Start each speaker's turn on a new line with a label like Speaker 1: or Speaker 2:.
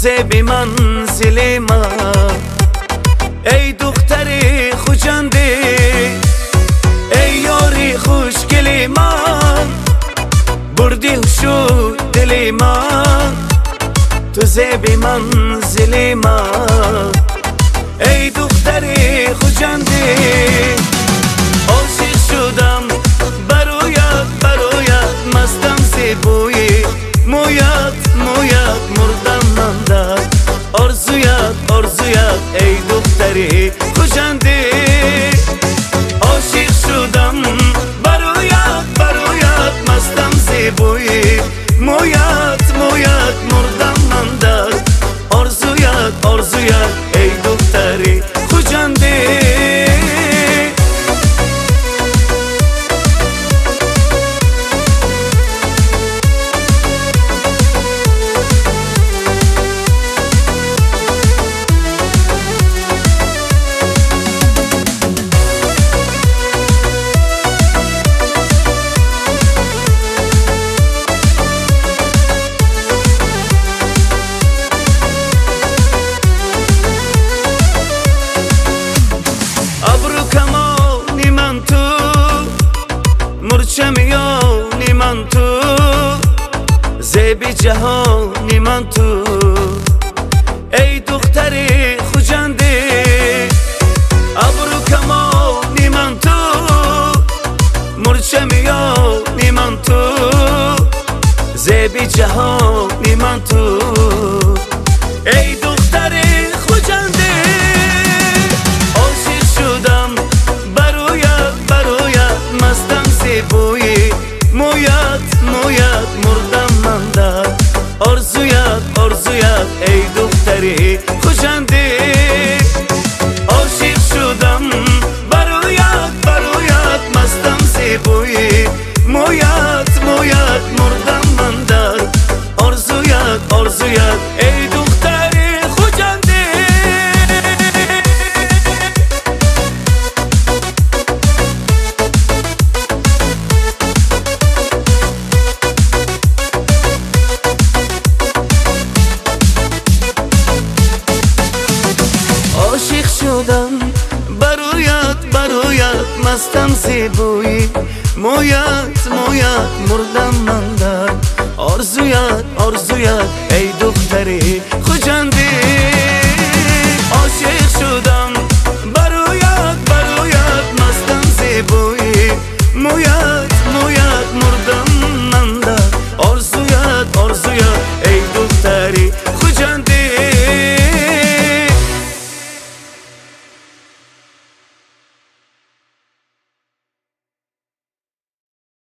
Speaker 1: زیبی منزل من، ای دختری خوشنده، ای یاری خوشگل من، بردی هوشو دل من، تو زیبی منزل من، ای دختری خوشنده. عاشق شدم برایت برایت، مستم زیبوی مویت مویت، مردم من در آرزویت آرزویت، ای دختری خوشنده. عاشق شدم برایت برایت، مستم زیبوی مویت مویت، مردم من در آرزویت آرزویت، ای دختری خوشنده. مرچمیانی من تو، زیبی جهانی من تو، ای دختری خوشنده. ابرو کمانی من تو، مرچمیانی من تو، زیبی جهانی من تو، ای دختری خوشنده. عاشق شدم برایت برایت، مستم زیبوی مویت مویت، مردم من در آرزویت آرزویت، ای دختری خوشنده. عاشق شدم برایت برایت، مستم زیبوی مویت مویت، مردم من در آرزویت آرزویت، ای دختری خوشنده. عاشق شدم برایت برایت، مستم زیبوی مویت مویت، مردم من در آرزویت آرزویت، ای دختری خوشنده. عاشق شدم برایت برایت، مستم زیبوی مویت مویت، مردم من در آرزویت آرزویت.